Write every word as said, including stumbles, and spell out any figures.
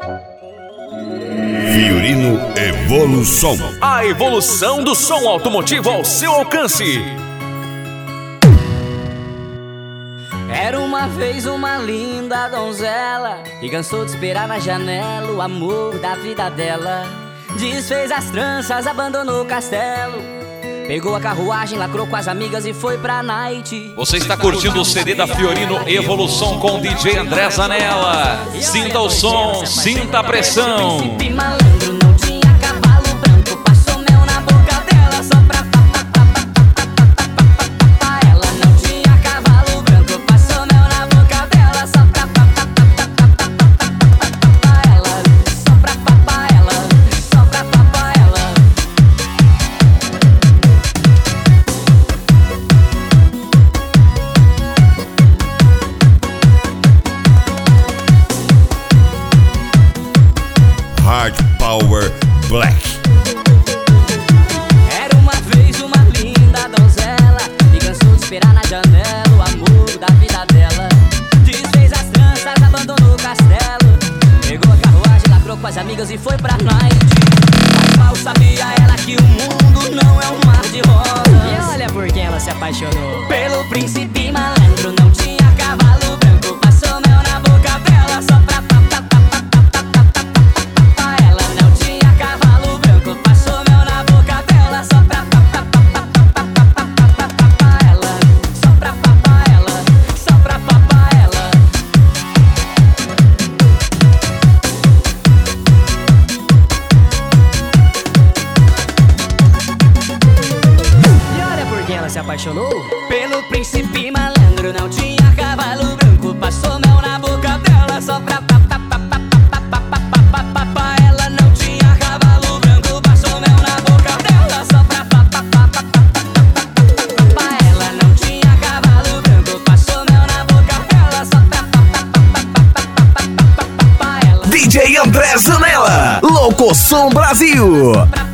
Fiorino Evolução. A evolução do som automotivo ao seu alcance. Era uma vez uma linda donzela e cansou de esperar na janela o amor da vida dela. Desfez as tranças, abandonou o castelo, pegou a carruagem, lacrou com as amigas e foi pra night. Você está curtindo o C D da Fiorino Evolução com o D J André Zanella. Sinta o som, sinta a pressão. Príncipe malandro, não tinha cavalo branco, passou mel na boca dela só pra pa pa pa pa pa pa pa. Ela não tinha cavalo branco, passou mel na boca dela só pra pa pa pa pa pa pa. Ela só pra papar ela, só pra papar ela. Hard Power Black. Era uma vez uma linda donzela e cansou de esperar na janela o amor da vida dela. Desfez as tranças, abandonou o castelo, pegou a carruagem, lacrou com as amigas e foi pra night. Mas mal sabia ela que o mundo não é um mar de rosas. E olha por quem ela se apaixonou. Pelo príncipe malandro, não tinha cavalo branco, passou mel na boca dela só pra pa pa pa pa pa pa pa pa. Ela não tinha cavalo branco, passou mel na boca dela só pra pa pa pa pa pa pa pa pa. Ela só pra papar ela, só pra papar ela. E olha por quem ela se apaixonou. Pelo príncipe malandro, não tinha cavalo branco, passou mel na boca dela só pra pa pa pa pa pa pa pa pa pa pa. Ela não tinha cavalo branco, passou mel na boca dela só pra pa pa pa pa pa pa. Ela não tinha cavalo branco, passou mel na boca dela só pra pa pa pa pa pa pa pa. Ela D J André Zanella, Louco Som Brasil. pra